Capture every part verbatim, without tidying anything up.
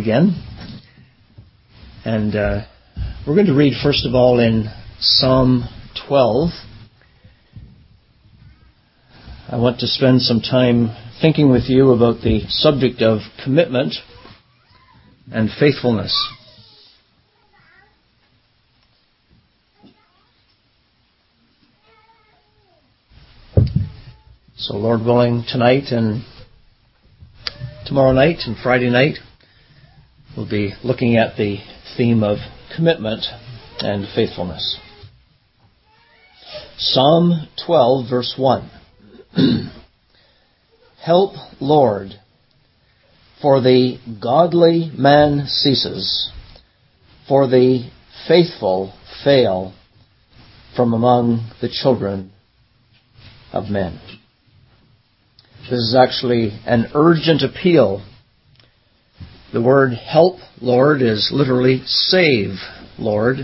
again. And uh, we're going to read, first of all, in Psalm twelve. I want to spend some time thinking with you about the subject of commitment and faithfulness. So, Lord willing, tonight and tomorrow night and Friday night, we'll be looking at the theme of commitment and faithfulness. Psalm twelve, verse one. Help, Lord, for the godly man ceases, for the faithful fail from among the children of men. This is actually an urgent appeal. The word help, Lord, is literally save, Lord.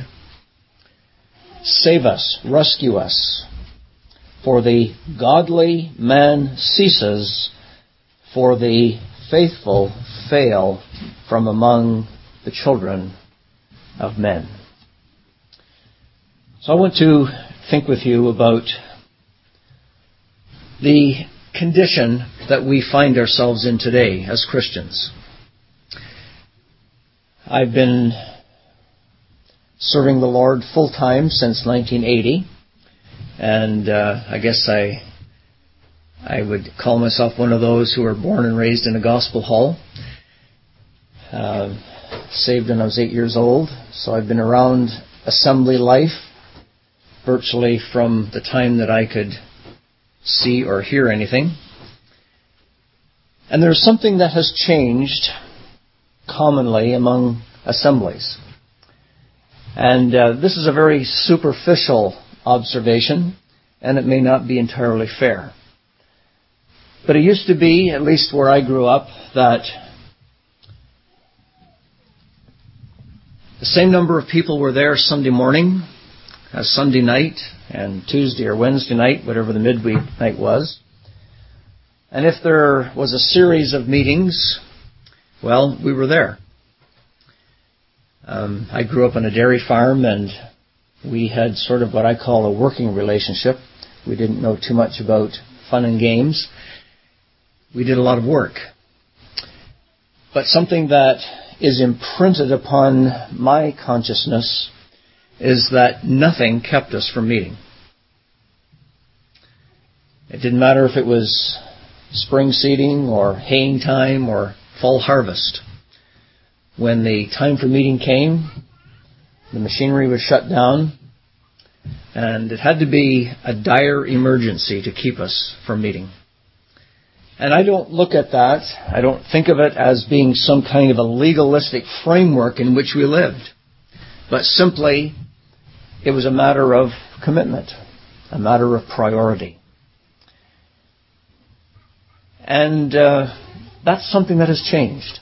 Save us, rescue us. For the godly man ceases, for the faithful fail from among the children of men. So I want to think with you about the condition that we find ourselves in today as Christians. I've been serving the Lord full-time since nineteen eighty, and uh, I guess I I would call myself one of those who were born and raised in a gospel hall. Uh, saved when I was eight years old, so I've been around assembly life virtually from the time that I could see or hear anything. And there's something that has changed commonly among assemblies. And uh, this is a very superficial observation, and it may not be entirely fair. But it used to be, at least where I grew up, that the same number of people were there Sunday morning as Sunday night, and Tuesday or Wednesday night, whatever the midweek night was. And if there was a series of meetings, well, we were there. Um, I grew up on a dairy farm, and we had sort of what I call a working relationship. We didn't know too much about fun and games. We did a lot of work. But something that is imprinted upon my consciousness is that nothing kept us from meeting. It didn't matter if it was spring seeding or haying time or fall harvest. When the time for meeting came, the machinery was shut down, and it had to be a dire emergency to keep us from meeting. And I don't look at that, I don't think of it as being some kind of a legalistic framework in which we lived, but simply it was a matter of commitment, a matter of priority. And uh, that's something that has changed.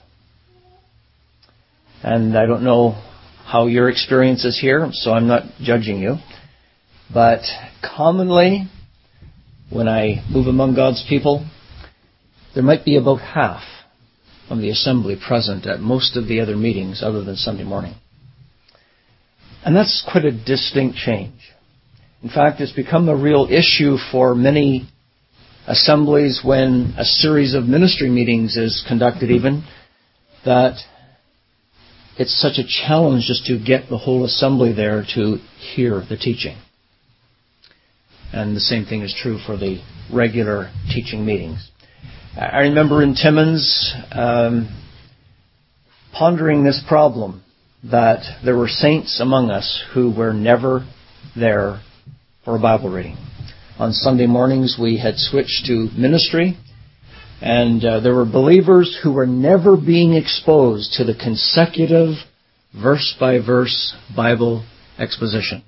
And I don't know how your experience is here, so I'm not judging you. But commonly, when I move among God's people, there might be about half of the assembly present at most of the other meetings other than Sunday morning. And that's quite a distinct change. In fact, it's become a real issue for many assemblies when a series of ministry meetings is conducted even, that it's such a challenge just to get the whole assembly there to hear the teaching. And the same thing is true for the regular teaching meetings. I remember in Timmins um, pondering this problem, that there were saints among us who were never there for a Bible reading. On Sunday mornings we had switched to ministry, and uh, there were believers who were never being exposed to the consecutive verse-by-verse Bible exposition.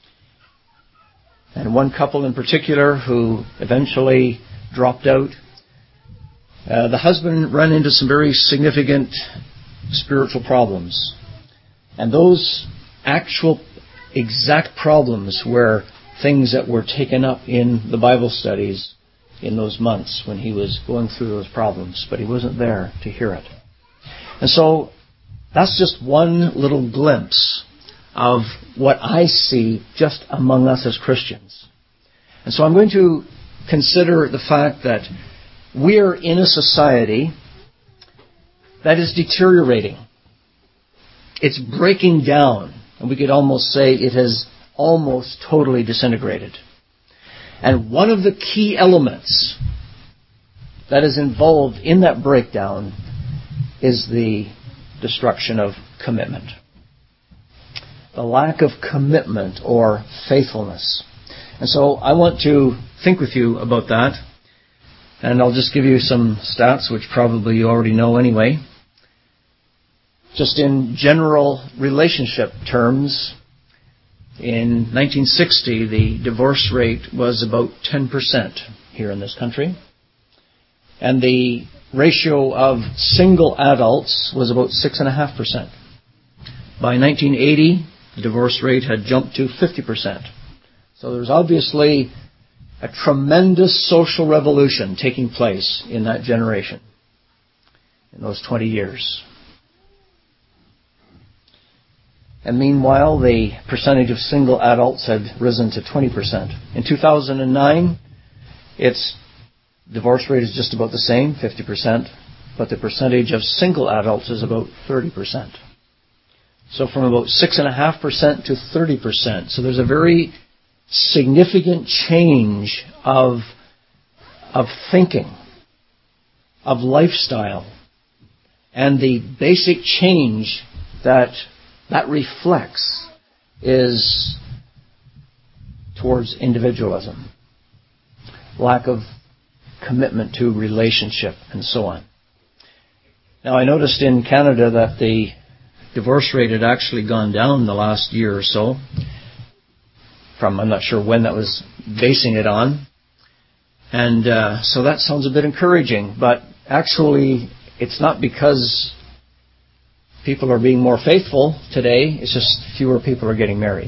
And one couple in particular who eventually dropped out, uh, the husband ran into some very significant spiritual problems. And those actual exact problems were things that were taken up in the Bible studies in those months when he was going through those problems, but he wasn't there to hear it. And so That's just one little glimpse of what I see just among us as Christians. And so I'm going to consider the fact that we are in a society that is deteriorating. It's breaking down, and we could almost say it has almost totally disintegrated. And one of the key elements that is involved in that breakdown is the destruction of commitment. The lack of commitment or faithfulness. And so I want to think with you about that. And I'll just give you some stats, which probably you already know anyway. Just in general relationship terms, in nineteen sixty, the divorce rate was about ten percent here in this country. And the ratio of single adults was about six point five percent. By nineteen eighty, the divorce rate had jumped to fifty percent. So there's obviously a tremendous social revolution taking place in that generation, in those twenty years. And meanwhile, the percentage of single adults had risen to twenty percent. In two thousand nine, its divorce rate is just about the same, fifty percent, but the percentage of single adults is about thirty percent. So from about six point five percent to thirty percent. So there's a very significant change of, of thinking, of lifestyle, and the basic change that that reflects is towards individualism, lack of commitment to relationship, and so on. Now, I noticed in Canada that the divorce rate had actually gone down the last year or so, from, I'm not sure when that was basing it on. And uh, so that sounds a bit encouraging, but actually it's not because people are being more faithful today, it's just fewer people are getting married.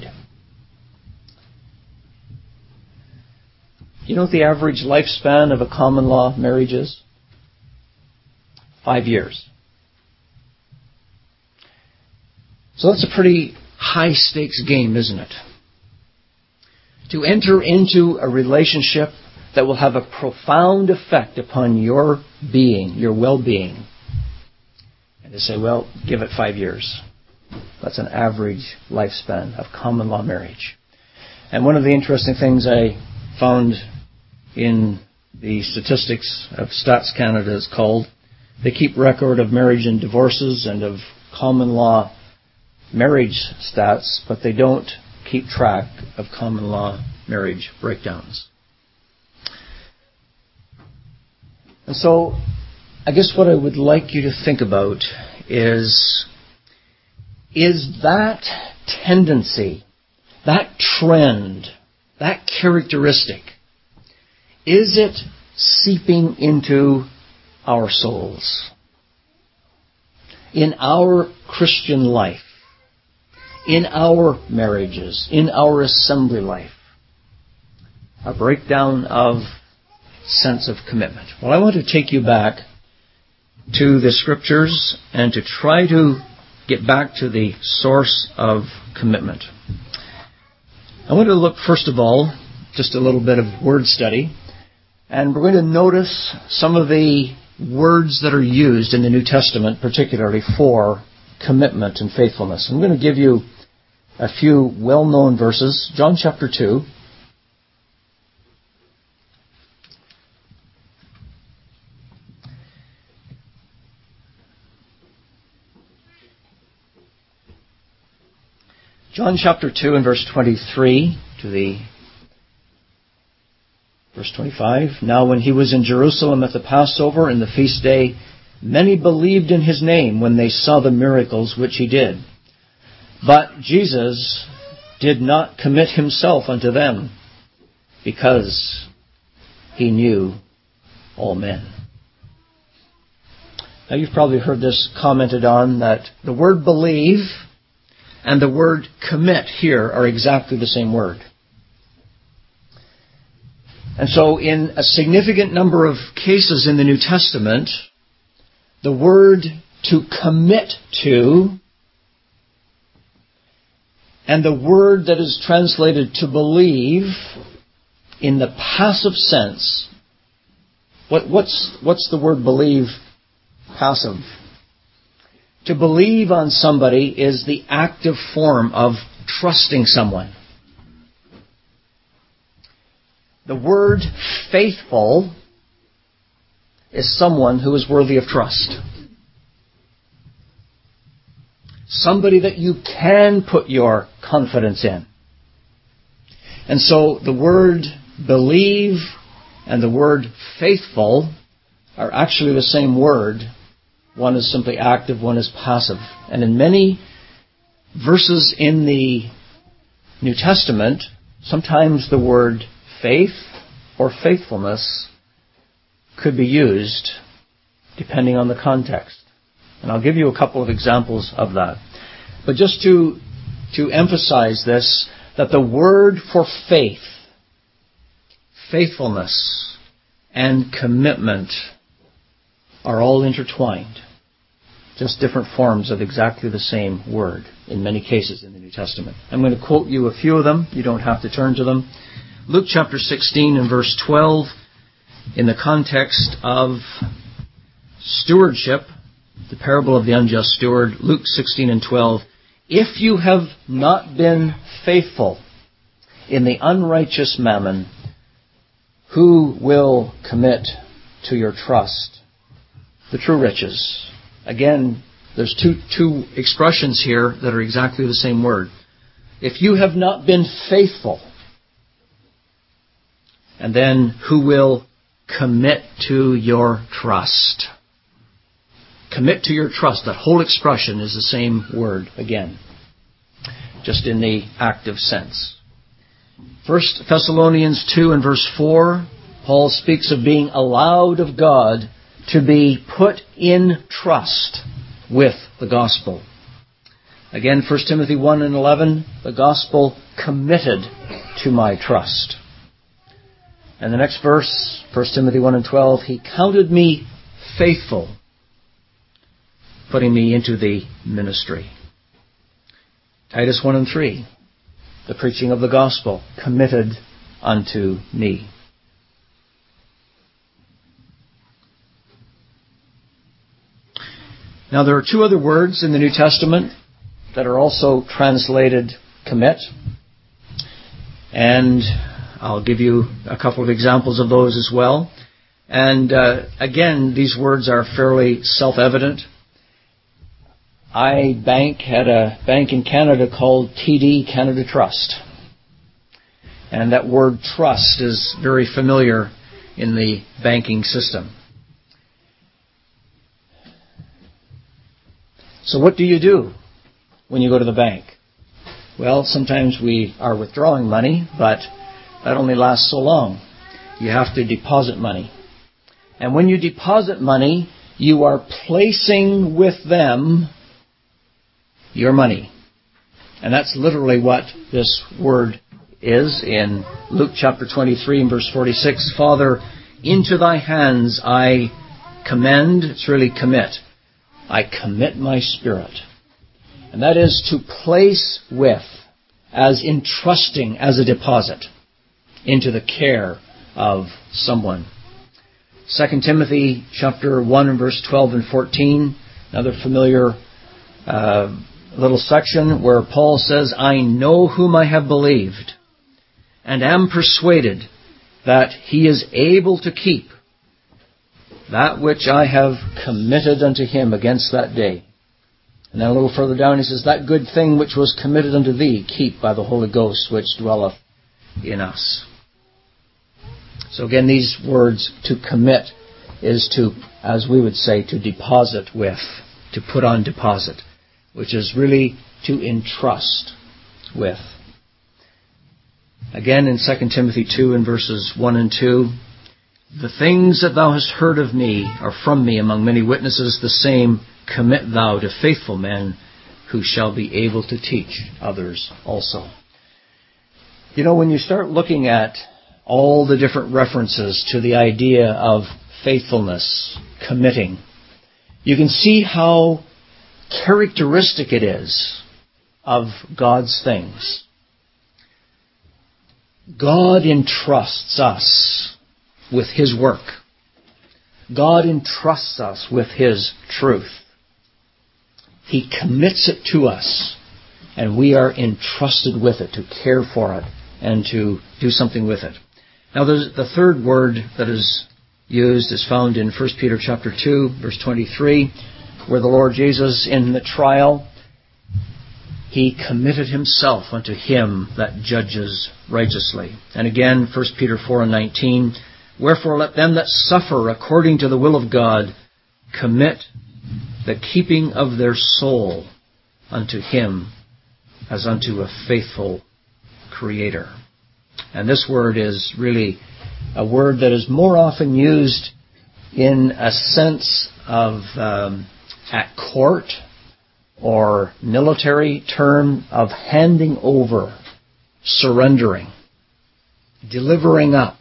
You know what the average lifespan of a common law marriage is? Five years. So that's a pretty high stakes game, isn't it? To enter into a relationship that will have a profound effect upon your being, your well-being. And to say, well, give it five years. That's an average lifespan of common law marriage. And one of the interesting things I found in the statistics of Stats Canada is called, they keep record of marriage and divorces and of common law marriage stats, but they don't keep track of common law marriage breakdowns. And so, I guess what I would like you to think about is, is that tendency, that trend, that characteristic, is it seeping into our souls? In our Christian life? In our marriages? In our assembly life? A breakdown of sense of commitment. Well, I want to take you back to the Scriptures and to try to get back to the source of commitment. I want to look, first of all, just a little bit of word study. And we're going to notice some of the words that are used in the New Testament, particularly for commitment and faithfulness. I'm going to give you a few well-known verses. John chapter two. John chapter two and verse twenty-three to the verse twenty-five. Now when he was in Jerusalem at the Passover and the feast day, many believed in his name when they saw the miracles which he did. But Jesus did not commit himself unto them, because he knew all men. Now you've probably heard this commented on, that the word believe and the word commit here are exactly the same word. And so in a significant number of cases in the New Testament, the word to commit to, and the word that is translated to believe in the passive sense. What, what's, what's the word believe passive? To believe on somebody is the active form of trusting someone. The word faithful is someone who is worthy of trust. Somebody that you can put your confidence in. And so the word believe and the word faithful are actually the same word. One is simply active, one is passive. And in many verses in the New Testament, sometimes the word faith or faithfulness could be used depending on the context. And I'll give you a couple of examples of that. But just to, to emphasize this, that the word for faith, faithfulness, and commitment are all intertwined. Just different forms of exactly the same word in many cases in the New Testament. I'm going to quote you a few of them. You don't have to turn to them. Luke chapter sixteen and verse twelve, in the context of stewardship, the parable of the unjust steward, Luke sixteen and twelve, if you have not been faithful in the unrighteous mammon, who will commit to your trust the true riches? Again, there's two, two expressions here that are exactly the same word. If you have not been faithful, and then who will commit to your trust? Commit to your trust. That whole expression is the same word again, just in the active sense. First Thessalonians two and verse four, Paul speaks of being allowed of God to be put in trust with the gospel. Again, First Timothy one and eleven, the gospel committed to my trust. And the next verse, First Timothy one and twelve, he counted me faithful, putting me into the ministry. Titus one and three, the preaching of the gospel committed unto me. Now there are two other words in the New Testament that are also translated commit. And I'll give you a couple of examples of those as well. And uh, again, these words are fairly self-evident. I bank at a bank in Canada called T D Canada Trust. And that word trust is very familiar in the banking system. So what do you do when you go to the bank? Well, sometimes we are withdrawing money, but that only lasts so long. You have to deposit money. And when you deposit money, you are placing with them your money. And that's literally what this word is in Luke chapter twenty-three and verse forty-six. Father, into thy hands I commend, it's really commit. I commit my spirit. And that is to place with, as entrusting as a deposit, into the care of someone. Second Timothy chapter one and verse twelve and fourteen, another familiar uh, little section where Paul says, I know whom I have believed, and am persuaded that he is able to keep that which I have committed unto him against that day. And then a little further down he says, that good thing which was committed unto thee, keep by the Holy Ghost which dwelleth in us. So again, these words, to commit, is to, as we would say, to deposit with, to put on deposit, which is really to entrust with. Again, in Second Timothy two and verses one and two, the things that thou hast heard of me are from me among many witnesses, the same commit thou to faithful men who shall be able to teach others also. You know, when you start looking at all the different references to the idea of faithfulness, committing, you can see how characteristic it is of God's things. God entrusts us with His work. God entrusts us with His truth. He commits it to us, and we are entrusted with it, to care for it, and to do something with it. Now, there's the third word that is used is found in First Peter chapter two, verse twenty-three, where the Lord Jesus, in the trial, He committed Himself unto Him that judges righteously. And again, First Peter four and nineteen, wherefore let them that suffer according to the will of God commit the keeping of their soul unto Him as unto a faithful Creator. And this word is really a word that is more often used in a sense of um, at court or military term of handing over, surrendering, delivering up,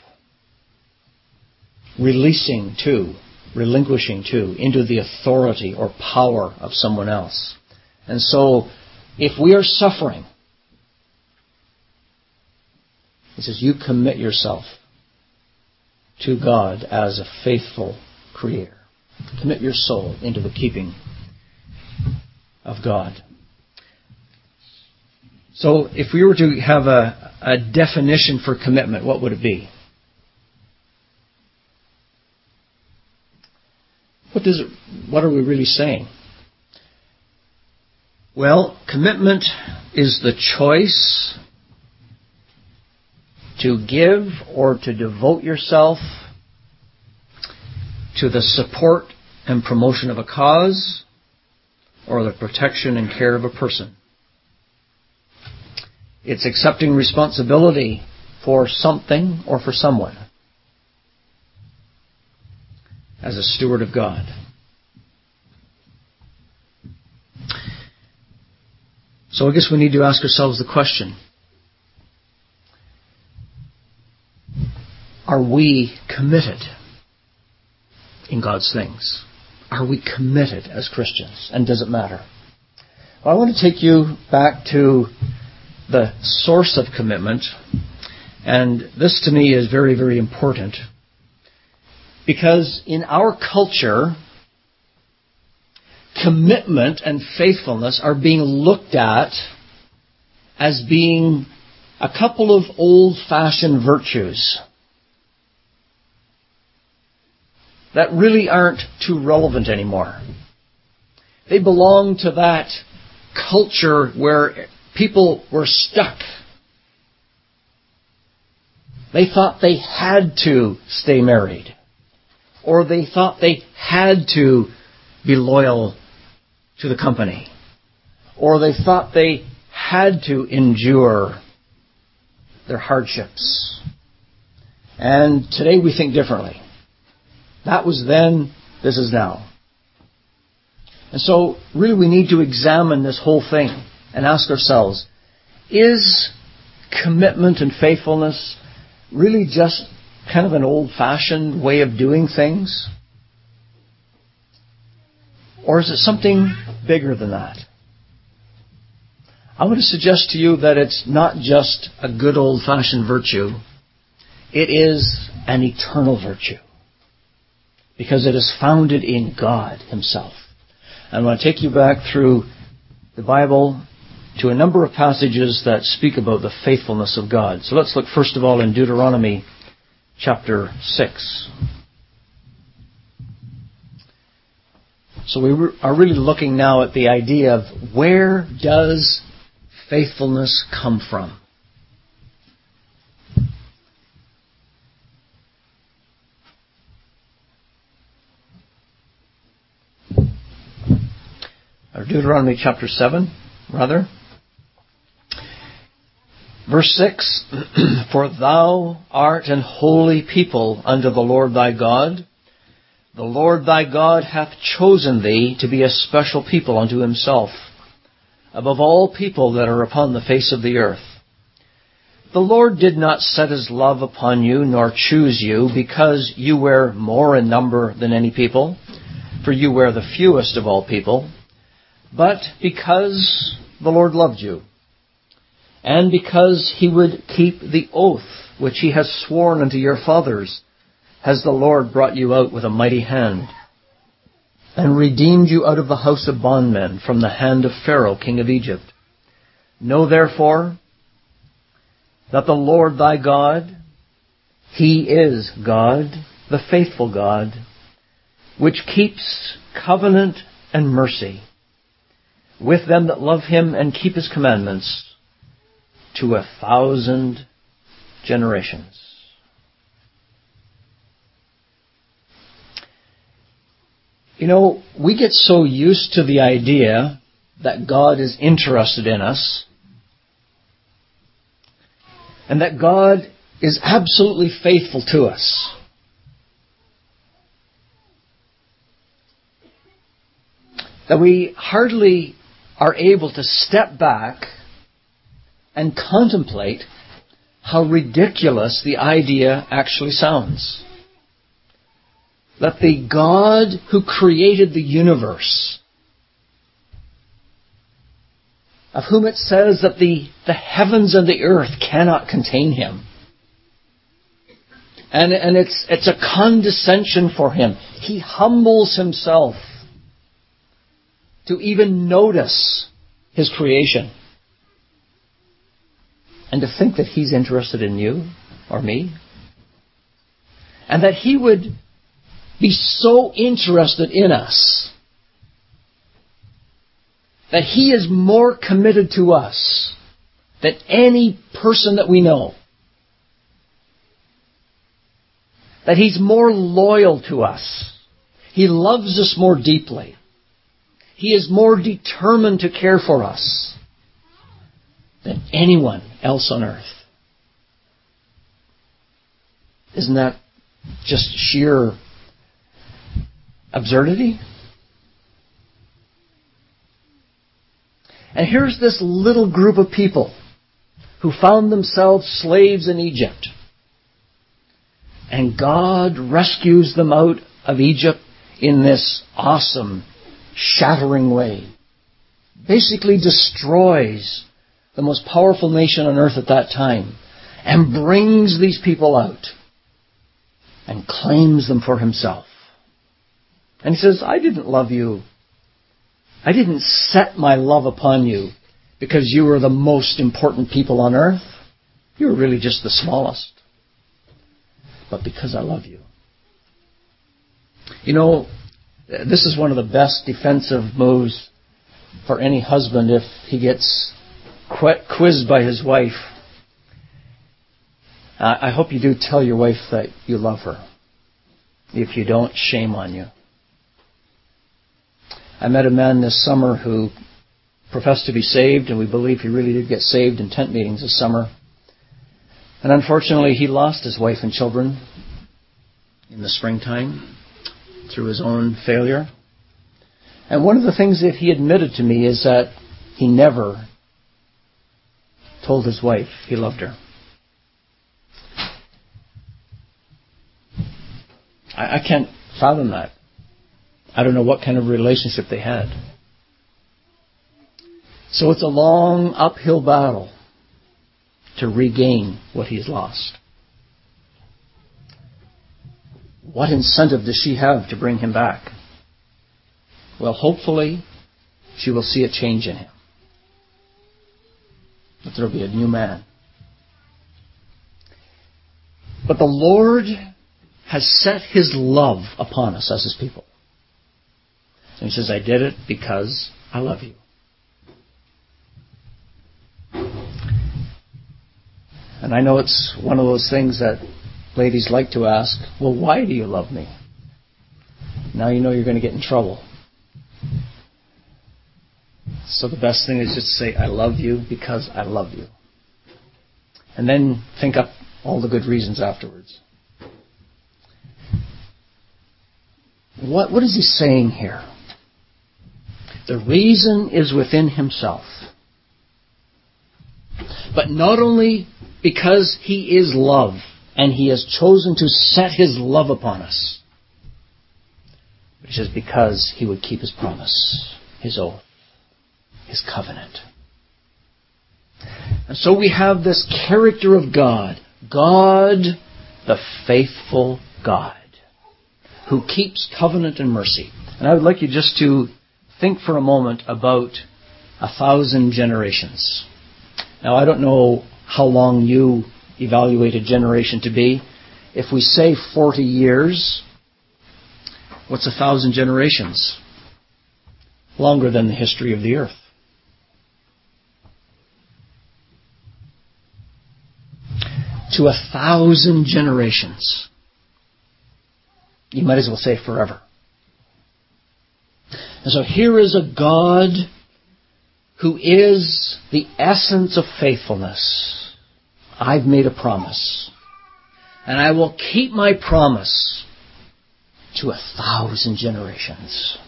releasing to, relinquishing to, into the authority or power of someone else. And so, if we are suffering, He says, you commit yourself to God as a faithful Creator. Commit your soul into the keeping of God. So, if we were to have a, a definition for commitment, what would it be? What does it, what are we really saying? Well, commitment is the choice to give or to devote yourself to the support and promotion of a cause or the protection and care of a person. It's accepting responsibility for something or for someone as a steward of God. So I guess we need to ask ourselves the question, are we committed in God's things? Are we committed as Christians? And does it matter? Well, I want to take you back to the source of commitment. And this to me is very, very important. Because in our culture, commitment and faithfulness are being looked at as being a couple of old-fashioned virtues that really aren't too relevant anymore. They belong to that culture where people were stuck. They thought they had to stay married. Or they thought they had to be loyal to the company. Or they thought they had to endure their hardships. And today we think differently. That was then, this is now. And so, really we need to examine this whole thing and ask ourselves, is commitment and faithfulness really just kind of an old-fashioned way of doing things? Or is it something bigger than that? I want to suggest to you that it's not just a good old-fashioned virtue. It is an eternal virtue. Because it is founded in God Himself. I want to take you back through the Bible to a number of passages that speak about the faithfulness of God. So let's look first of all in Deuteronomy chapter six. So we are really looking now at the idea of where does faithfulness come from? Or Deuteronomy chapter seven, rather. Verse six, for thou art an holy people unto the Lord thy God. The Lord thy God hath chosen thee to be a special people unto Himself, above all people that are upon the face of the earth. The Lord did not set His love upon you, nor choose you, because you were more in number than any people, for you were the fewest of all people, but because the Lord loved you, and because he would keep the oath which he has sworn unto your fathers, has the Lord brought you out with a mighty hand, and redeemed you out of the house of bondmen from the hand of Pharaoh, king of Egypt. Know therefore that the Lord thy God, he is God, the faithful God, which keeps covenant and mercy with them that love him and keep his commandments to a thousand generations. You know, we get so used to the idea that God is interested in us and that God is absolutely faithful to us. That we hardly are able to step back and contemplate how ridiculous the idea actually sounds. That the God who created the universe, of whom it says that the, the heavens and the earth cannot contain him, and, and it's, it's a condescension for him. He humbles himself to even notice his creation. And to think that he's interested in you or me. And that he would be so interested in us that he is more committed to us than any person that we know. That he's more loyal to us. He loves us more deeply. He is more determined to care for us than anyone else on earth. Isn't that just sheer absurdity? And here's this little group of people who found themselves slaves in Egypt. And God rescues them out of Egypt in this awesome, shattering way. Basically destroys the most powerful nation on earth at that time and brings these people out and claims them for himself. And he says, I didn't love you. I didn't set my love upon you because you were the most important people on earth. You were really just the smallest. But because I love you. You know, this is one of the best defensive moves for any husband if he gets quizzed by his wife. I hope you do tell your wife that you love her. If you don't, shame on you. I met a man this summer who professed to be saved, and we believe he really did get saved in tent meetings this summer. And unfortunately, he lost his wife and children in the springtime through his own failure. And one of the things that he admitted to me is that he never told his wife he loved her. I, I can't fathom that. I don't know what kind of relationship they had. So it's a long uphill battle to regain what he's lost. What incentive does she have to bring him back? Well, hopefully she will see a change in him. That there will be a new man. But the Lord has set his love upon us as his people. And he says, I did it because I love you. And I know it's one of those things that ladies like to ask, well, why do you love me? Now you know you're going to get in trouble. So the best thing is just to say, I love you because I love you. And then think up all the good reasons afterwards. What, what is he saying here? The reason is within himself. But not only because he is love and he has chosen to set his love upon us, But he says because he would keep his promise, his oath, his covenant. And so we have this character of God. God, the faithful God, who keeps covenant and mercy. And I would like you just to think for a moment about a thousand generations. Now, I don't know how long you evaluate a generation to be. If we say forty years, what's a thousand generations? Longer than the history of the earth. To a thousand generations. You might as well say forever. And so here is a God who is the essence of faithfulness. I've made a promise. And I will keep my promise to a thousand generations.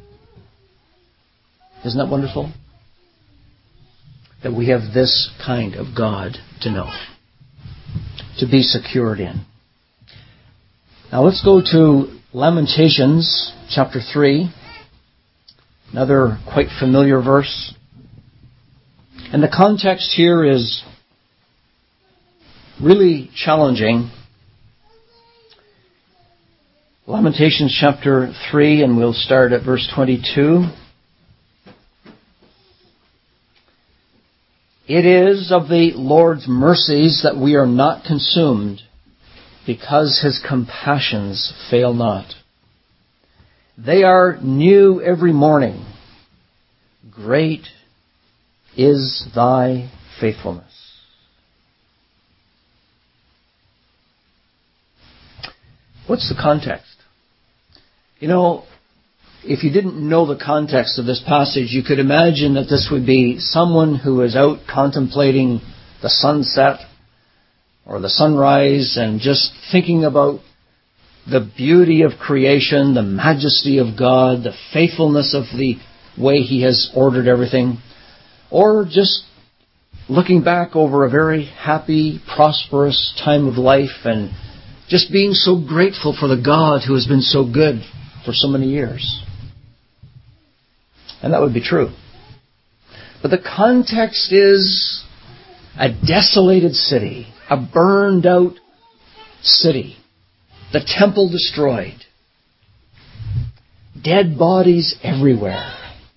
Isn't that wonderful? That we have this kind of God to know, to be secured in. Now let's go to Lamentations chapter three. Another quite familiar verse. And the context here is really challenging. Lamentations chapter three, and we'll start at verse twenty-two. It is of the Lord's mercies that we are not consumed, because his compassions fail not. They are new every morning. Great is thy faithfulness. What's the context? You know, if you didn't know the context of this passage, you could imagine that this would be someone who is out contemplating the sunset or the sunrise and just thinking about the beauty of creation, the majesty of God, the faithfulness of the way he has ordered everything, or just looking back over a very happy, prosperous time of life and just being so grateful for the God who has been so good for so many years. And that would be true. But the context is a desolated city, a burned out city, the temple destroyed, dead bodies everywhere.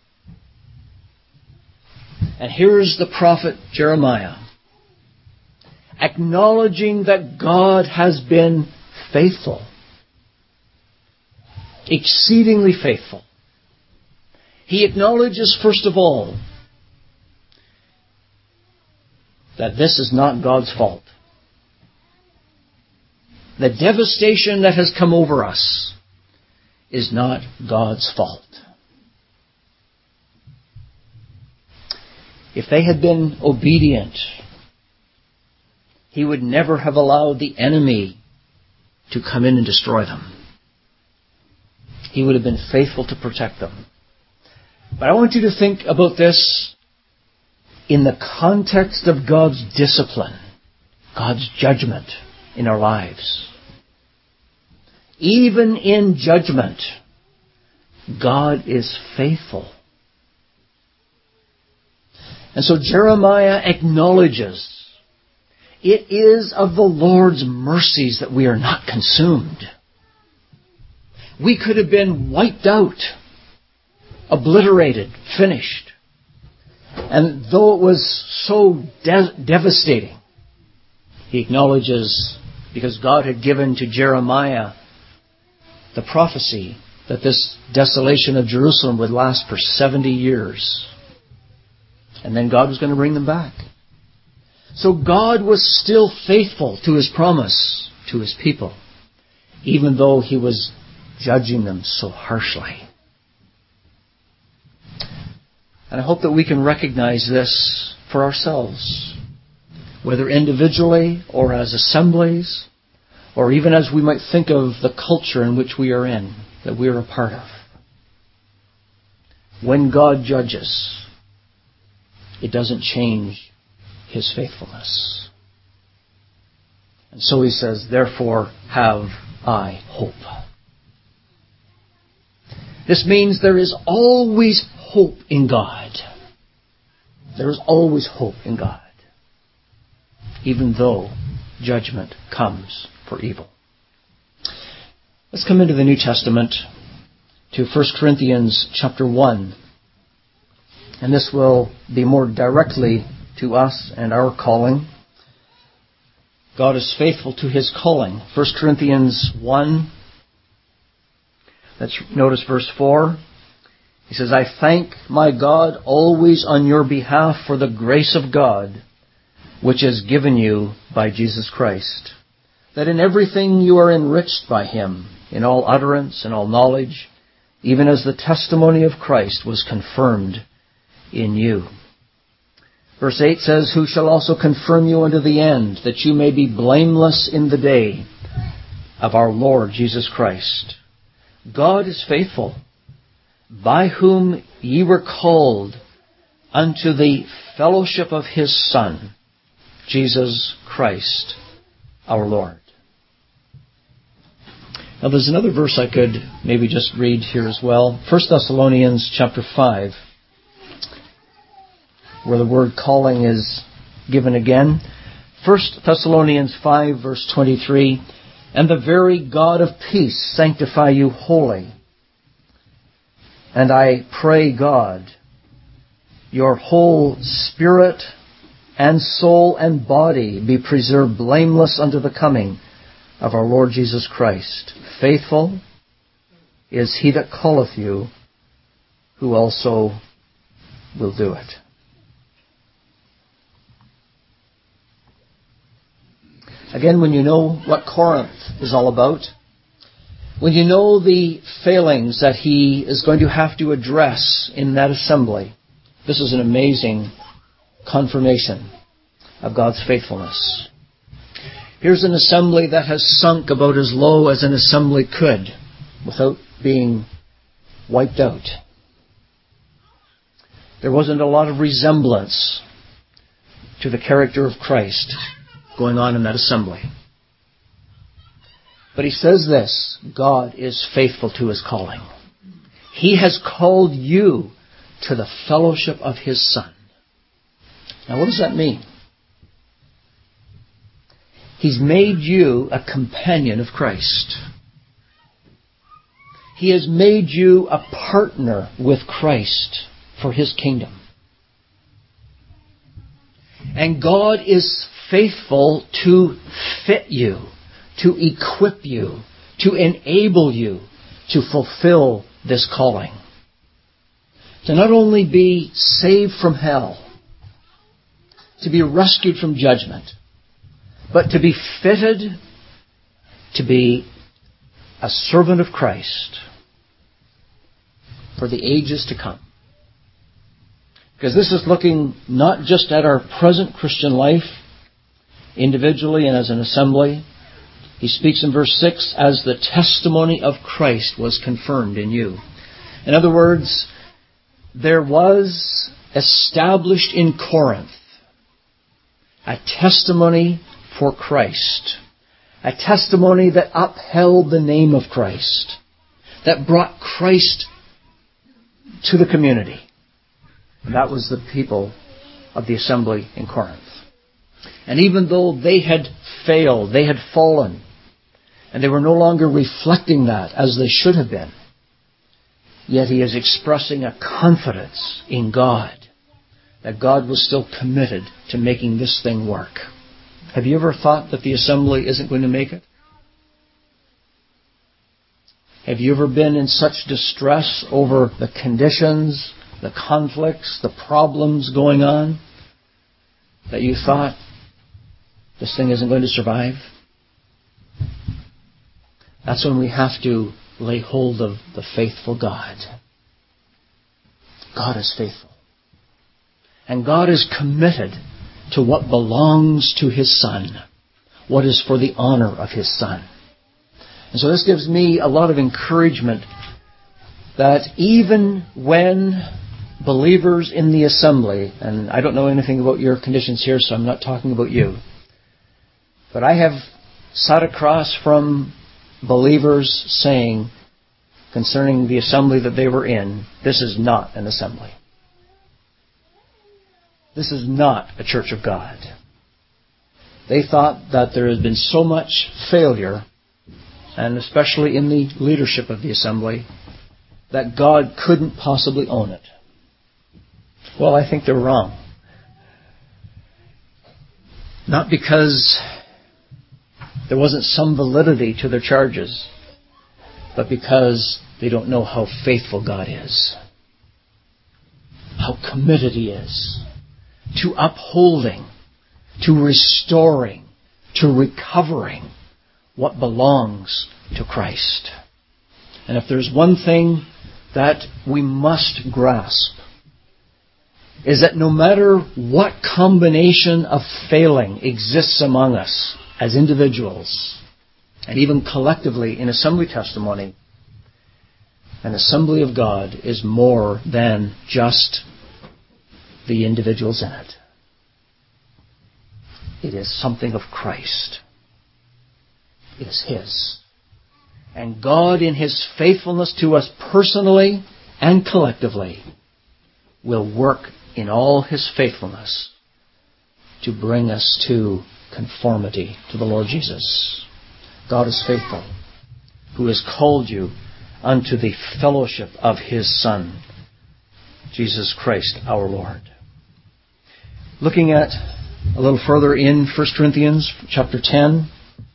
And here's the prophet Jeremiah acknowledging that God has been faithful, exceedingly faithful. He acknowledges, first of all, that this is not God's fault. The devastation that has come over us is not God's fault. If they had been obedient, he would never have allowed the enemy to come in and destroy them. He would have been faithful to protect them. But I want you to think about this in the context of God's discipline, God's judgment in our lives. Even in judgment, God is faithful. And so Jeremiah acknowledges it is of the Lord's mercies that we are not consumed. We could have been wiped out, obliterated, finished. And though it was so de- devastating, he acknowledges, because God had given to Jeremiah the prophecy that this desolation of Jerusalem would last for seventy years. And then God was going to bring them back. So God was still faithful to his promise to his people, even though he was judging them so harshly. And I hope that we can recognize this for ourselves, whether individually or as assemblies, or even as we might think of the culture in which we are in, that we are a part of. When God judges, it doesn't change his faithfulness. And so he says, therefore have I hope. This means there is always hope in God. There is always hope in God, even though judgment comes for evil. Let's come into the New Testament to First Corinthians chapter one. And this will be more directly to us and our calling. God is faithful to His calling. First Corinthians one. Let's notice verse four. He says, I thank my God always on your behalf for the grace of God, which is given you by Jesus Christ, that in everything you are enriched by Him, in all utterance and all knowledge, even as the testimony of Christ was confirmed in you. Verse eight says, who shall also confirm you unto the end, that you may be blameless in the day of our Lord Jesus Christ. God is faithful, by whom ye were called unto the fellowship of His Son, Jesus Christ our Lord. Now there's another verse I could maybe just read here as well. First Thessalonians chapter five, where the word calling is given again. First Thessalonians five verse twenty-three, and the very God of peace sanctify you wholly. And I pray God, your whole spirit and soul and body be preserved blameless unto the coming of our Lord Jesus Christ. Faithful is He that calleth you, who also will do it. Again, when you know what Corinth is all about, when you know the failings that he is going to have to address in that assembly, this is an amazing confirmation of God's faithfulness. Here's an assembly that has sunk about as low as an assembly could without being wiped out. There wasn't a lot of resemblance to the character of Christ going on in that assembly. But he says this, God is faithful to His calling. He has called you to the fellowship of His Son. Now what does that mean? He's made you a companion of Christ. He has made you a partner with Christ for His kingdom. And God is faithful to fit you, to equip you, to enable you to fulfill this calling. To not only be saved from hell, to be rescued from judgment, but to be fitted to be a servant of Christ for the ages to come. Because this is looking not just at our present Christian life, individually and as an assembly. He speaks in verse six, as the testimony of Christ was confirmed in you. In other words, there was established in Corinth a testimony for Christ. A testimony that upheld the name of Christ. That brought Christ to the community. And that was the people of the assembly in Corinth. And even though they had failed, they had fallen, and they were no longer reflecting that as they should have been, yet he is expressing a confidence in God, that God was still committed to making this thing work. Have you ever thought that the assembly isn't going to make it? Have you ever been in such distress over the conditions, the conflicts, the problems going on, that you thought, this thing isn't going to survive? That's when we have to lay hold of the faithful God. God is faithful. And God is committed to what belongs to His Son, what is for the honor of His Son. And so this gives me a lot of encouragement that even when believers in the assembly, and I don't know anything about your conditions here, so I'm not talking about you, but I have sat across from believers saying, concerning the assembly that they were in, this is not an assembly. This is not a church of God. They thought that there had been so much failure, and especially in the leadership of the assembly, that God couldn't possibly own it. Well, I think they're wrong. Not because there wasn't some validity to their charges, but because they don't know how faithful God is, how committed He is to upholding, to restoring, to recovering what belongs to Christ. And if there's one thing that we must grasp, is that no matter what combination of failing exists among us as individuals, and even collectively in assembly testimony, an assembly of God is more than just the individuals in it. It is something of Christ. It is His. And God, in His faithfulness to us personally and collectively, will work in all His faithfulness to bring us to conformity to the Lord Jesus. God is faithful, who has called you unto the fellowship of His Son, Jesus Christ our Lord. Looking at a little further in First Corinthians chapter ten.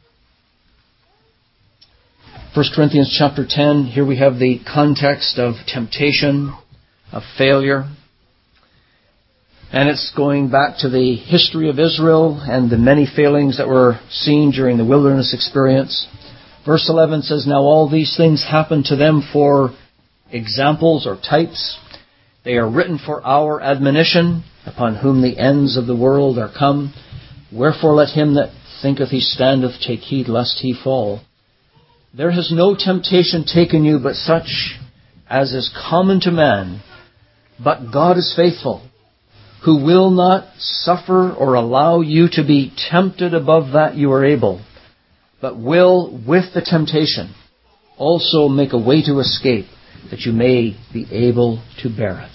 First Corinthians chapter ten, here we have the context of temptation, of failure. And it's going back to the history of Israel and the many failings that were seen during the wilderness experience. Verse eleven says, "Now all these things happened to them for examples or types. They are written for our admonition, upon whom the ends of the world are come. Wherefore let him that thinketh he standeth take heed lest he fall. There has no temptation taken you but such as is common to man. But God is faithful, who will not suffer or allow you to be tempted above that you are able, but will, with the temptation, also make a way to escape, that you may be able to bear it."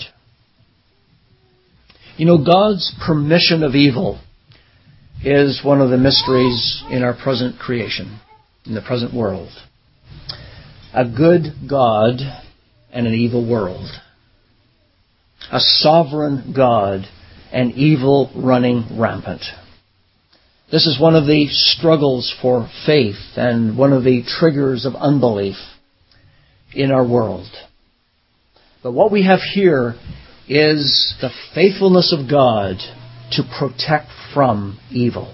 You know, God's permission of evil is one of the mysteries in our present creation, in the present world. A good God and an evil world. A sovereign God and evil running rampant. This is one of the struggles for faith and one of the triggers of unbelief in our world. But what we have here is the faithfulness of God to protect from evil.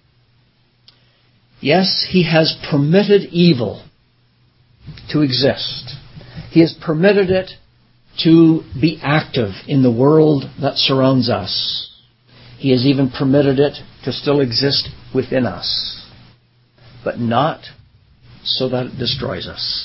Yes, He has permitted evil to exist. He has permitted it to be active in the world that surrounds us. He has even permitted it to still exist within us, but not so that it destroys us.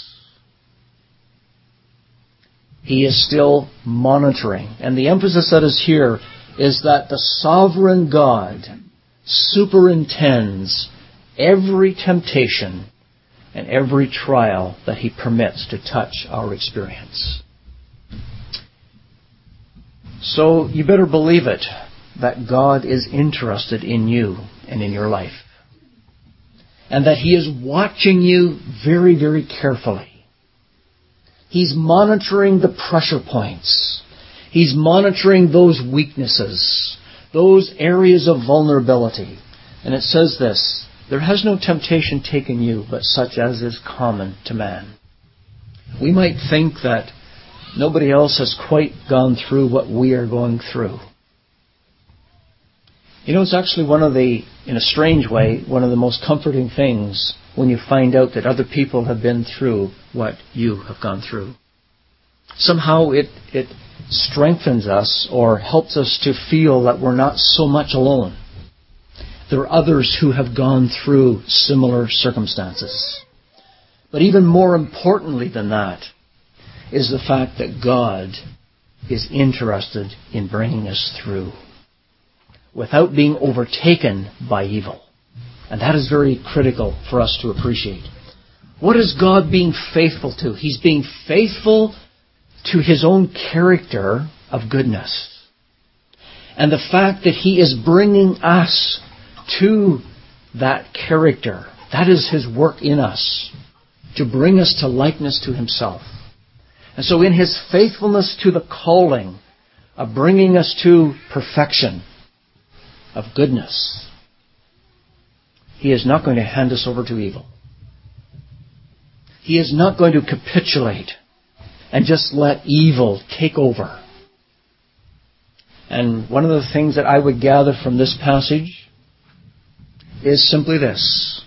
He is still monitoring. And the emphasis that is here is that the sovereign God superintends every temptation and every trial that He permits to touch our experience. So you better believe it, that God is interested in you and in your life. And that He is watching you very, very carefully. He's monitoring the pressure points. He's monitoring those weaknesses, those areas of vulnerability. And it says this, "There has no temptation taken you, but such as is common to man." We might think that nobody else has quite gone through what we are going through. You know, it's actually one of the, in a strange way, one of the most comforting things when you find out that other people have been through what you have gone through. Somehow it, it strengthens us or helps us to feel that we're not so much alone. There are others who have gone through similar circumstances. But even more importantly than that is the fact that God is interested in bringing us through without being overtaken by evil. And that is very critical for us to appreciate. What is God being faithful to? He's being faithful to His own character of goodness. And the fact that He is bringing us to that character, that is His work in us, to bring us to likeness to Himself. And so in His faithfulness to the calling of bringing us to perfection, of goodness, He is not going to hand us over to evil. He is not going to capitulate and just let evil take over. And one of the things that I would gather from this passage is simply this.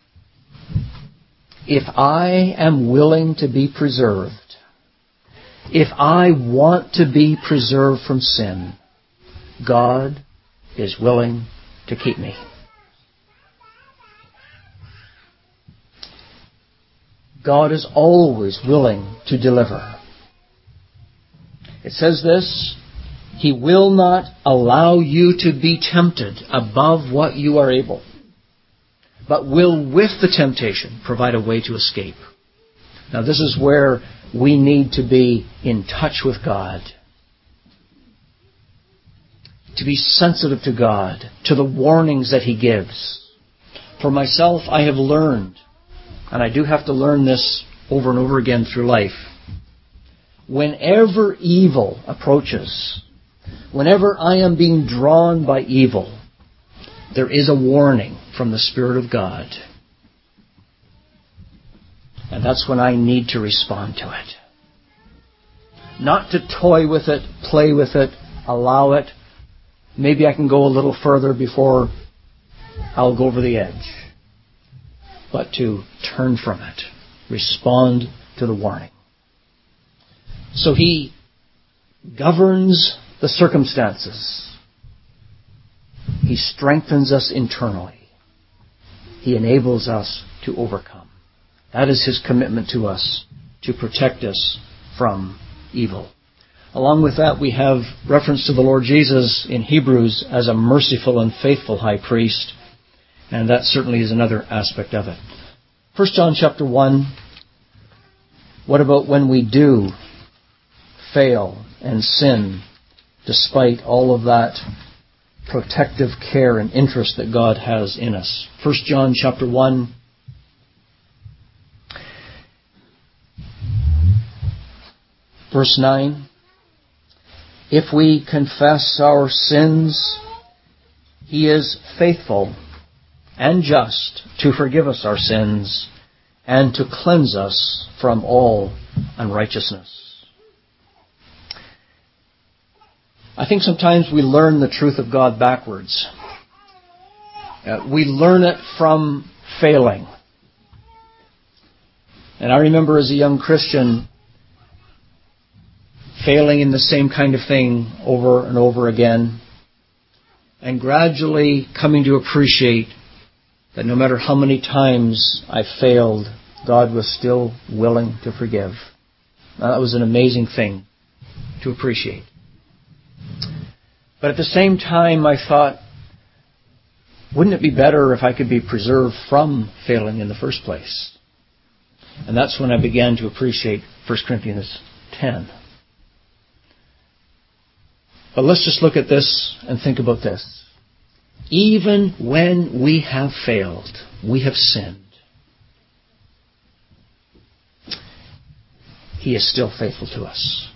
If I am willing to be preserved, if I want to be preserved from sin, God is willing to keep me. God is always willing to deliver. It says this, He will not allow you to be tempted above what you are able, but will with the temptation provide a way to escape. Now this is where we need to be in touch with God. To be sensitive to God, to the warnings that He gives. For myself, I have learned, and I do have to learn this over and over again through life. Whenever evil approaches, whenever I am being drawn by evil, there is a warning from the Spirit of God. And that's when I need to respond to it. Not to toy with it, play with it, allow it. Maybe I can go a little further before I'll go over the edge. But to turn from it. Respond to the warning. So He governs the circumstances. He strengthens us internally. He enables us to overcome. That is His commitment to us, to protect us from evil. Along with that, we have reference to the Lord Jesus in Hebrews as a merciful and faithful high priest. And that certainly is another aspect of it. First John chapter one. What about when we do fail and sin despite all of that protective care and interest that God has in us? First John chapter one. Verse nine. If we confess our sins, He is faithful and just to forgive us our sins and to cleanse us from all unrighteousness. I think sometimes we learn the truth of God backwards. Uh, we learn it from failing. And I remember as a young Christian failing in the same kind of thing over and over again, and gradually coming to appreciate that no matter how many times I failed, God was still willing to forgive. Now, that was an amazing thing to appreciate. But at the same time, I thought, wouldn't it be better if I could be preserved from failing in the first place? And that's when I began to appreciate First Corinthians ten. But let's just look at this and think about this. Even when we have failed, we have sinned, He is still faithful to us.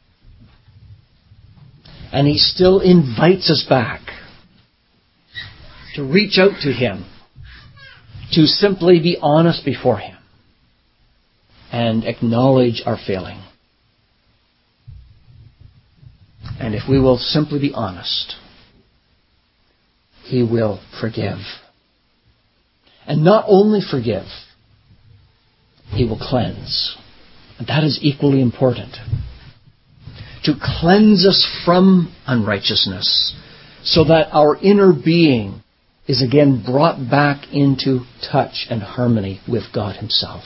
And He still invites us back to reach out to Him, to simply be honest before Him and acknowledge our failing. And if we will simply be honest, He will forgive. And not only forgive, He will cleanse. And that is equally important. To cleanse us from unrighteousness, so that our inner being is again brought back into touch and harmony with God Himself.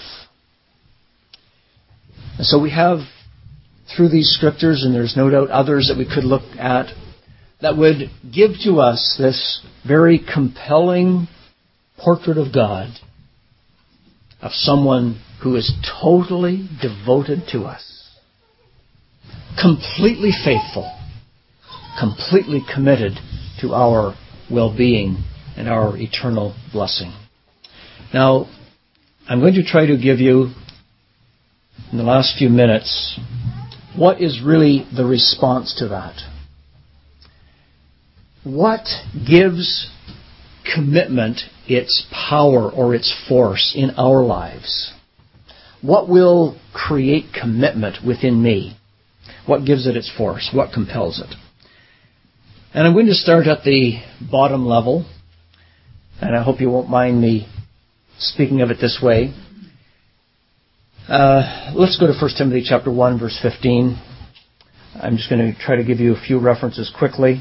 And so we have, through these scriptures, and there's no doubt others that we could look at, that would give to us this very compelling portrait of God of someone who is totally devoted to us, completely faithful, completely committed to our well-being and our eternal blessing. Now, I'm going to try to give you, in the last few minutes, what is really the response to that? What gives commitment its power or its force in our lives? What will create commitment within me? What gives it its force? What compels it? And I'm going to start at the bottom level, and I hope you won't mind me speaking of it this way. Uh, let's go to First Timothy chapter one, verse fifteen. I'm just going to try to give you a few references quickly.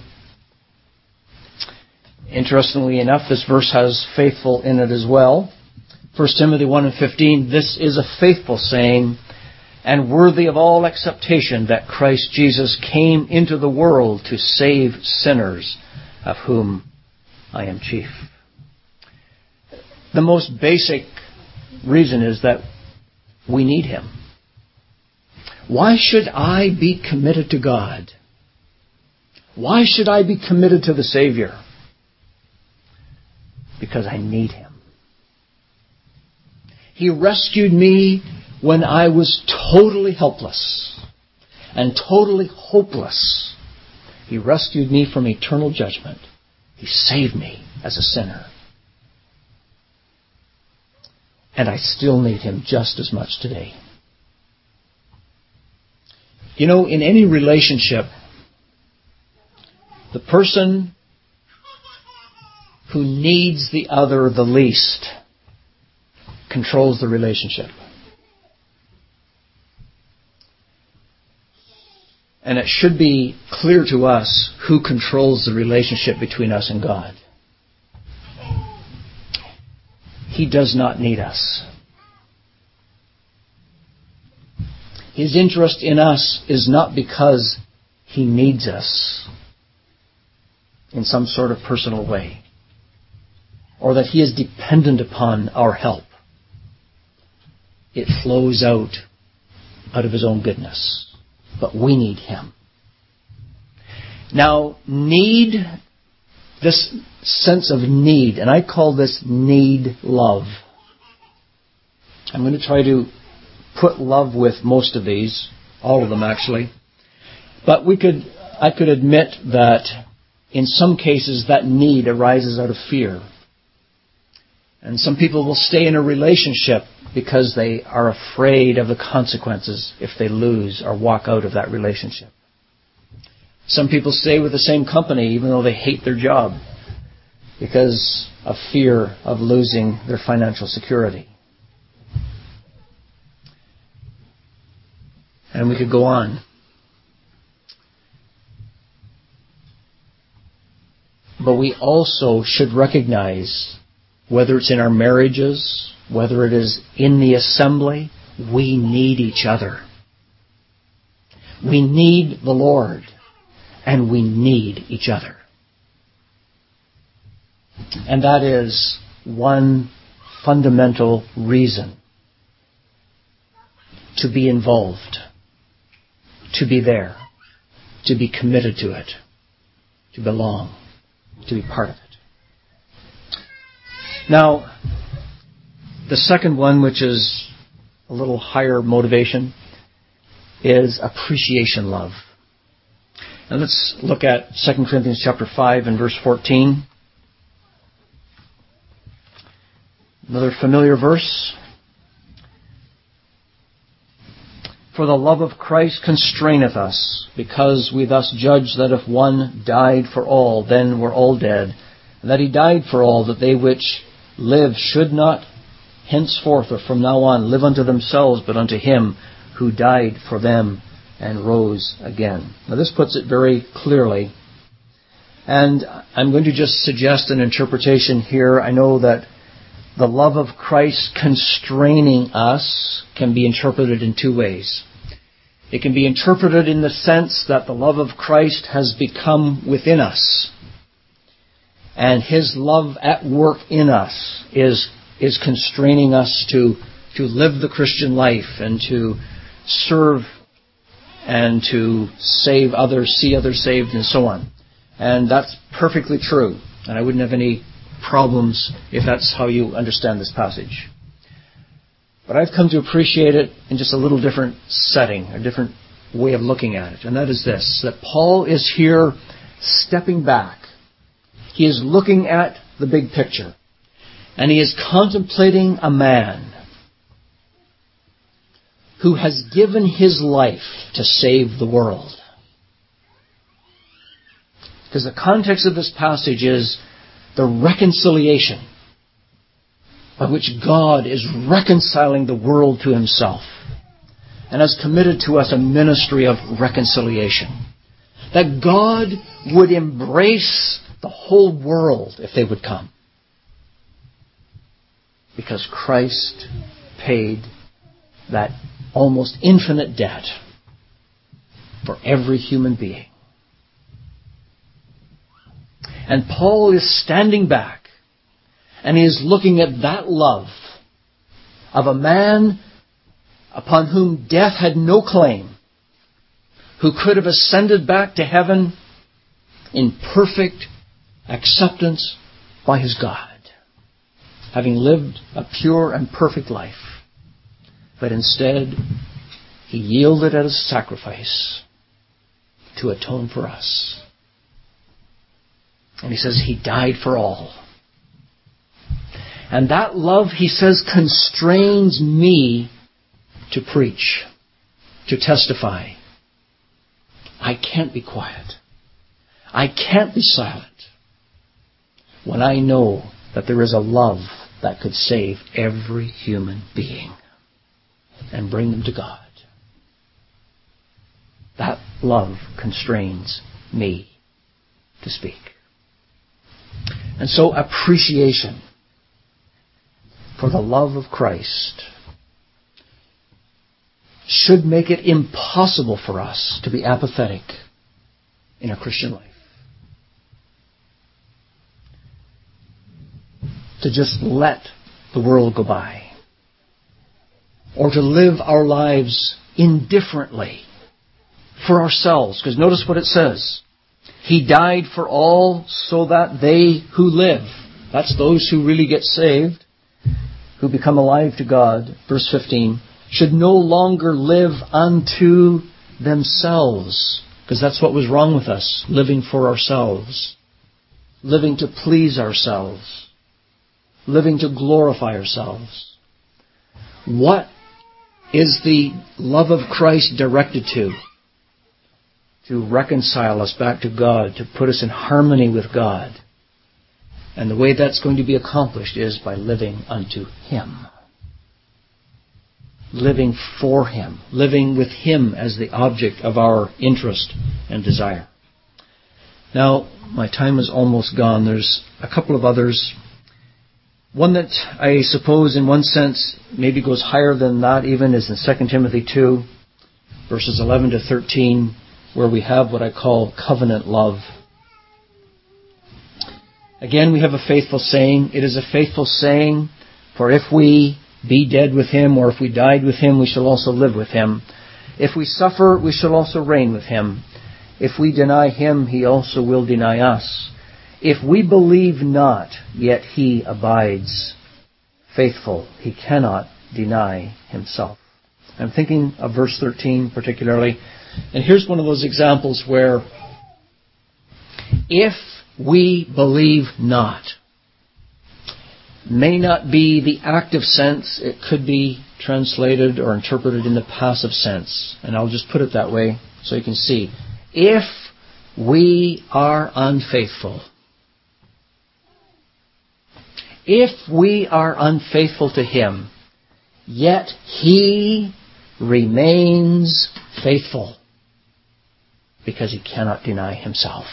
Interestingly enough, this verse has faithful in it as well. First Timothy one and fifteen, this is a faithful saying, and worthy of all acceptation, that Christ Jesus came into the world to save sinners, of whom I am chief. The most basic reason is that we need Him. Why should I be committed to God? Why should I be committed to the Savior? Because I need Him. He rescued me when I was totally helpless and totally hopeless. He rescued me from eternal judgment. He saved me as a sinner. And I still need Him just as much today. You know, in any relationship, the person who needs the other the least controls the relationship. And it should be clear to us who controls the relationship between us and God. He does not need us. His interest in us is not because He needs us in some sort of personal way, or that He is dependent upon our help. It flows out out of His own goodness. But we need Him. Now, need, this sense of need, and I call this need love. I'm going to try to put love with most of these, all of them actually. But we could, I could admit that in some cases that need arises out of fear. And some people will stay in a relationship because they are afraid of the consequences if they lose or walk out of that relationship. Some people stay with the same company even though they hate their job because of fear of losing their financial security. And we could go on. But we also should recognize, whether it's in our marriages, whether it is in the assembly, we need each other. We need the Lord, and we need each other. And that is one fundamental reason to be involved, to be there, to be committed to it, to belong, to be part of it. Now, the second one, which is a little higher motivation, is appreciation love. And let's look at Second Corinthians chapter five and verse fourteen. Another familiar verse. For the love of Christ constraineth us, because we thus judge that if one died for all, then we're all dead, and that He died for all, that they which live should not henceforth or from now on live unto themselves, but unto Him who died for them and rose again. Now this puts it very clearly. And I'm going to just suggest an interpretation here. I know that the love of Christ constraining us can be interpreted in two ways. It can be interpreted in the sense that the love of Christ has become within us. And His love at work in us is is constraining us to, to live the Christian life and to serve and to save others, see others saved, and so on. And that's perfectly true. And I wouldn't have any problems if that's how you understand this passage. But I've come to appreciate it in just a little different setting, a different way of looking at it. And that is this, that Paul is here stepping back. He is looking at the big picture. And he is contemplating a man who has given his life to save the world. Because the context of this passage is the reconciliation by which God is reconciling the world to himself and has committed to us a ministry of reconciliation. That God would embrace the whole world if they would come. Because Christ paid that almost infinite debt for every human being. And Paul is standing back and he is looking at that love of a man upon whom death had no claim, who could have ascended back to heaven in perfect acceptance by his God, having lived a pure and perfect life. But instead, he yielded as a sacrifice to atone for us. And he says he died for all. And that love, he says, constrains me to preach, to testify. I can't be quiet. I can't be silent when I know that there is a love that could save every human being and bring them to God. That love constrains me to speak. And so appreciation for the love of Christ should make it impossible for us to be apathetic in a Christian life. To just let the world go by. Or to live our lives indifferently for ourselves. Because notice what it says. He died for all so that they who live, that's those who really get saved, who become alive to God, verse fifteen, should no longer live unto themselves. Because that's what was wrong with us, living for ourselves. Living to please ourselves. Living to glorify ourselves. What is the love of Christ directed to? To reconcile us back to God, to put us in harmony with God. And the way that's going to be accomplished is by living unto Him. Living for Him. Living with Him as the object of our interest and desire. Now, my time is almost gone. There's a couple of others. One that I suppose in one sense maybe goes higher than that even is in Second Timothy two, verses eleven to thirteen, where we have what I call covenant love. Again, we have a faithful saying. It is a faithful saying, for if we be dead with Him, or if we died with Him, we shall also live with Him. If we suffer, we shall also reign with Him. If we deny Him, He also will deny us. If we believe not, yet He abides faithful. He cannot deny Himself. I'm thinking of verse thirteen particularly. And here's one of those examples where if we believe not may not be the active sense. It could be translated or interpreted in the passive sense. And I'll just put it that way so you can see. If we are unfaithful, if we are unfaithful to Him, yet He remains faithful because He cannot deny Himself.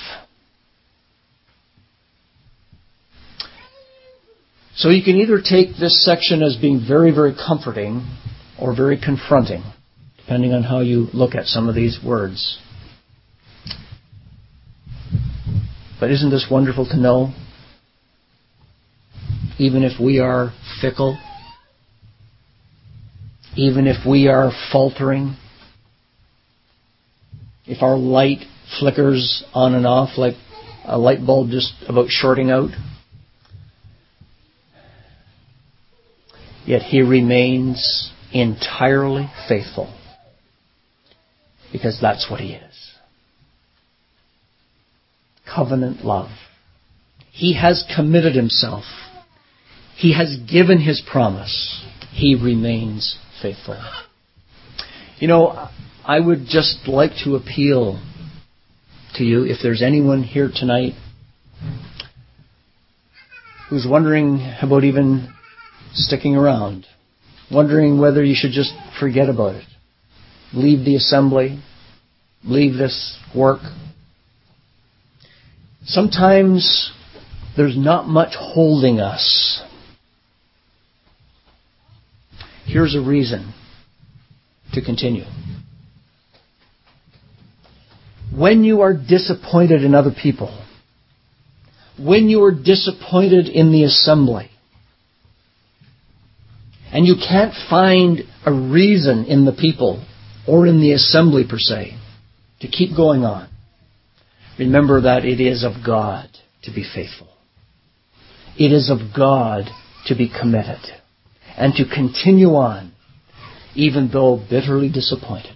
So you can either take this section as being very, very comforting or very confronting, depending on how you look at some of these words. But isn't this wonderful to know even if we are fickle, even if we are faltering, if our light flickers on and off like a light bulb just about shorting out, yet He remains entirely faithful, because that's what He is. Covenant love. He has committed Himself. He has given His promise. He remains faithful. You know, I would just like to appeal to you, if there's anyone here tonight who's wondering about even sticking around, wondering whether you should just forget about it, leave the assembly, leave this work. Sometimes there's not much holding us. Here's a reason to continue. When you are disappointed in other people, when you are disappointed in the assembly, and you can't find a reason in the people or in the assembly per se to keep going on, remember that it is of God to be faithful. It is of God to be committed and to continue on, even though bitterly disappointed.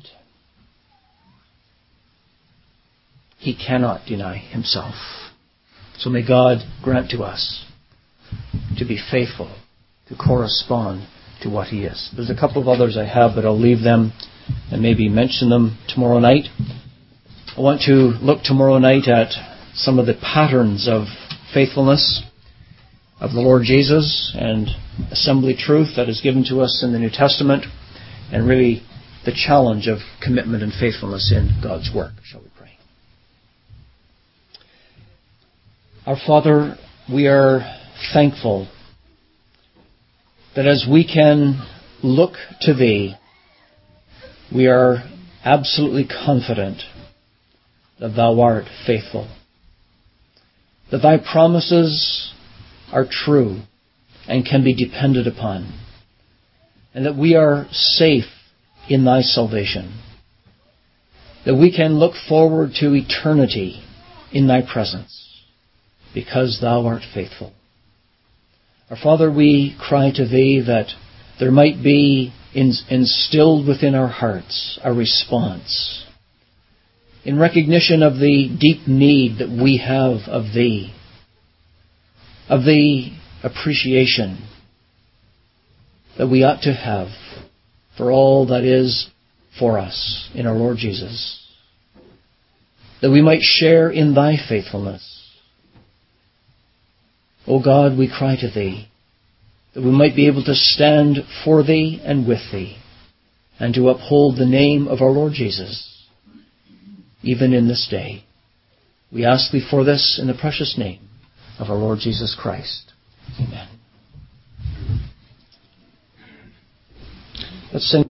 He cannot deny Himself. So may God grant to us to be faithful, to correspond to what He is. There's a couple of others I have, but I'll leave them and maybe mention them tomorrow night. I want to look tomorrow night at some of the patterns of faithfulness of the Lord Jesus and assembly truth that is given to us in the New Testament, and really the challenge of commitment and faithfulness in God's work. Shall we pray? Our Father, we are thankful that as we can look to Thee, we are absolutely confident that Thou art faithful, that Thy promises are true and can be depended upon, and that we are safe in Thy salvation, that we can look forward to eternity in Thy presence, because Thou art faithful. Our Father, we cry to Thee that there might be instilled within our hearts a response in recognition of the deep need that we have of Thee, of the appreciation that we ought to have for all that is for us in our Lord Jesus, that we might share in Thy faithfulness. O God, we cry to Thee that we might be able to stand for Thee and with Thee, and to uphold the name of our Lord Jesus, even in this day. We ask Thee for this in the precious name of our Lord Jesus Christ. Amen. Let's sing.